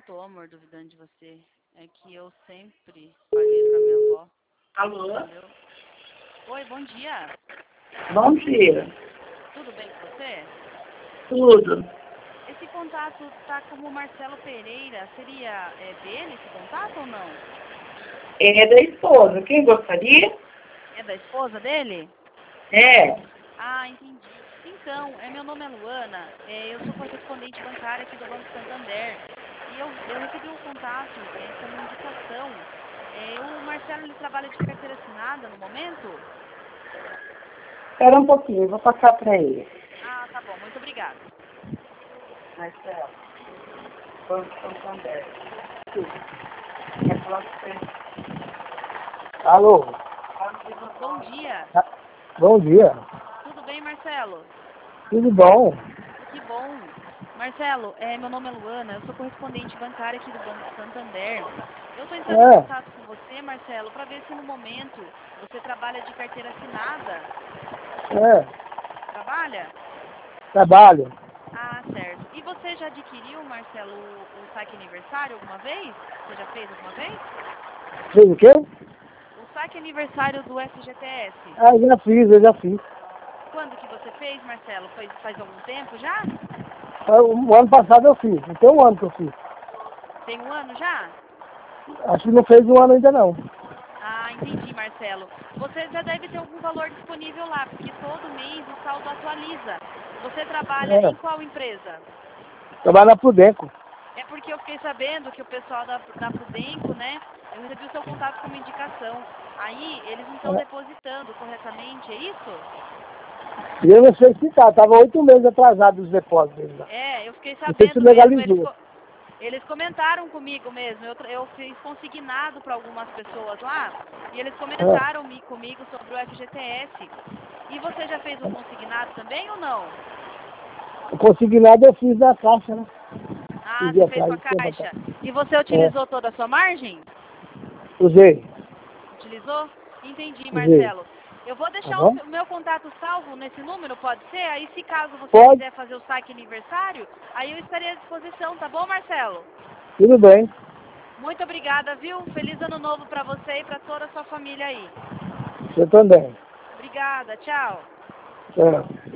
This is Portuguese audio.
tô, amor, duvidando de você. É que eu sempre paguei pra minha avó. Alô? Entendeu? Oi, bom dia. Bom dia. Tudo bem com você? Tudo. Esse contato tá como Marcelo Pereira. Seria dele esse contato ou não? É da esposa. Quem gostaria? É da esposa dele? É. Ah, entendi. Então, meu nome é Luana, eu sou correspondente bancária aqui do Banco Santander. E eu recebi um contato como indicação. O Marcelo, ele trabalha de carteira assinada no momento? Espera um pouquinho, eu vou passar para ele. Ah, tá bom, muito obrigada. Marcelo, Banco Santander. Quer falar com você? Alô? Bom dia. Bom dia. Tudo bem, Marcelo? Tudo bom? Que bom. Marcelo, meu nome é Luana, eu sou correspondente bancária aqui do Banco Santander. Eu estou entrando em É, contato com você, Marcelo, para ver se no momento você trabalha de carteira assinada. Trabalha? trabalho. Ah, certo. E você já adquiriu, Marcelo, o saque aniversário alguma vez? Você já fez alguma vez? Fez o quê? O saque aniversário do FGTS. Ah, eu já fiz. Quando que você fez, Marcelo? Faz algum tempo já? O ano passado eu fiz, não tem um ano que eu fiz. Tem um ano já? Acho que não fez um ano ainda não. Ah, entendi, Marcelo. Você já deve ter algum valor disponível lá, porque todo mês o saldo atualiza. Você trabalha É, em qual empresa? trabalho na Prudenco. É porque eu fiquei sabendo que o pessoal da Prudenco, né? Eu recebi o seu contato como indicação. Aí eles não estão É. depositando corretamente, é isso? E eu não sei se tá, tava 8 meses atrasado os depósitos deles lá. É, eu fiquei Não sei se sabendo mesmo. legalizou. Eles comentaram comigo mesmo. Eu fiz consignado para algumas pessoas lá e eles comentaram comigo sobre o FGTS. E você já fez o consignado também ou não? O consignado eu fiz da caixa, né? Ah, Pedi você a fez com a caixa. caixa. E você É, utilizou toda a sua margem? usei. Utilizou? Entendi, Usei. Marcelo. Eu vou Tá deixar bom? o meu contato salvo nesse número, pode ser? Aí, se caso você Pode, quiser fazer o saque aniversário, aí eu estarei à disposição, tá bom, Marcelo? tudo bem. Muito obrigada, viu? Feliz ano novo para você e para toda a sua família aí. Você também. Obrigada, tchau. Tchau.